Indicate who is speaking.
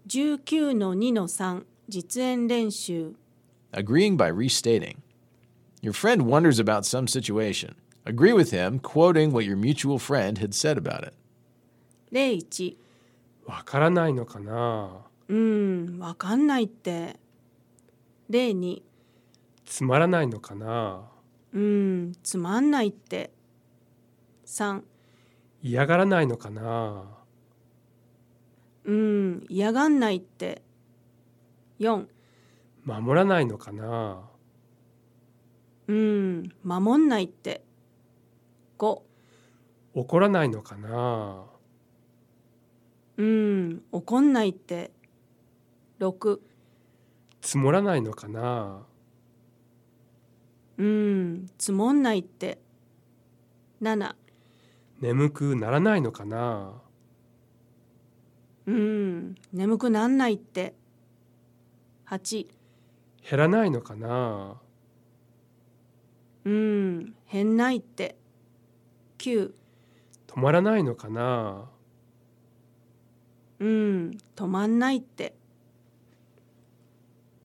Speaker 1: 19-2-3 実演練習
Speaker 2: Agreeing by restating. Your friend wonders about some situation. Agree with him, quoting what your mutual friend had said about it.
Speaker 1: 01
Speaker 3: わからないのかな。
Speaker 1: わかんないって02
Speaker 3: つまらないのかな。
Speaker 1: つまんないって3
Speaker 3: 嫌がらないのかな。
Speaker 1: 嫌がんないって4
Speaker 3: 守らないのかな。
Speaker 1: 守んないって5
Speaker 3: 怒らないのかな。
Speaker 1: 怒んないって6
Speaker 3: 積もらないのかな。
Speaker 1: 積もんないって7
Speaker 3: 眠くならないのかな。
Speaker 1: 眠くなんないって8
Speaker 3: 減らないのかな。
Speaker 1: 減んないって9
Speaker 3: 止まらないのかな。
Speaker 1: 止まんないって